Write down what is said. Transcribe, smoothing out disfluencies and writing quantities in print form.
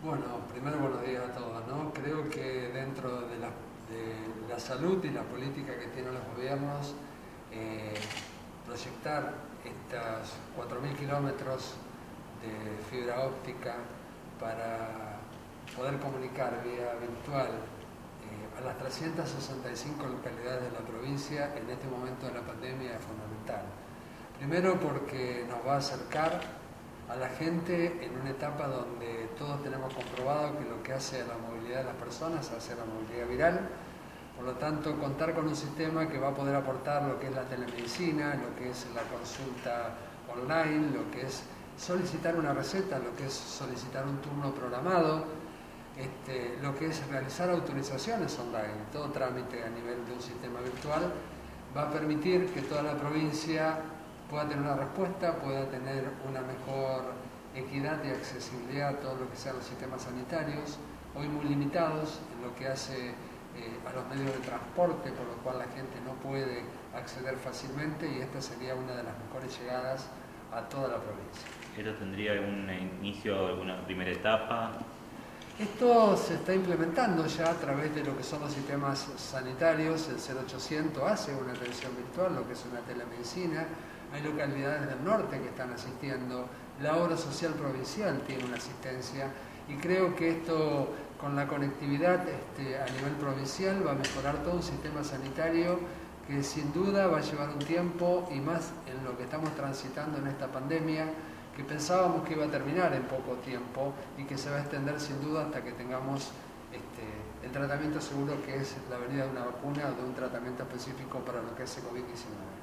Bueno, primero buenos días a todos, ¿no? Creo que dentro de la salud y la política que tienen los gobiernos, proyectar estos 4.000 kilómetros de fibra óptica para poder comunicar vía virtual a las 365 localidades de la provincia en este momento de la pandemia es fundamental. Primero porque nos va a acercar a la gente en una etapa donde todos tenemos comprobado que lo que hace a la movilidad de las personas hace a la movilidad viral. Por lo tanto, contar con un sistema que va a poder aportar lo que es la telemedicina, lo que es la consulta online, lo que es solicitar una receta, lo que es solicitar un turno programado, lo que es realizar autorizaciones online, todo trámite a nivel de un sistema virtual, va a permitir que toda la provincia pueda tener una respuesta, pueda tener una mejor equidad y accesibilidad a todo lo que sean los sistemas sanitarios, hoy muy limitados en lo que hace a los medios de transporte, por lo cual la gente no puede acceder fácilmente y esta sería una de las mejores llegadas a toda la provincia. ¿Esto tendría algún inicio, alguna primera etapa? Esto se está implementando ya a través de lo que son los sistemas sanitarios. El 0800 hace una atención virtual, lo que es una telemedicina. Hay localidades del norte que están asistiendo. La obra social provincial tiene una asistencia y creo que esto con la conectividad a nivel provincial va a mejorar todo un sistema sanitario que sin duda va a llevar un tiempo y más en lo que estamos transitando en esta pandemia, que pensábamos que iba a terminar en poco tiempo y que se va a extender sin duda hasta que tengamos el tratamiento seguro, que es la venida de una vacuna o de un tratamiento específico para lo que es el COVID-19.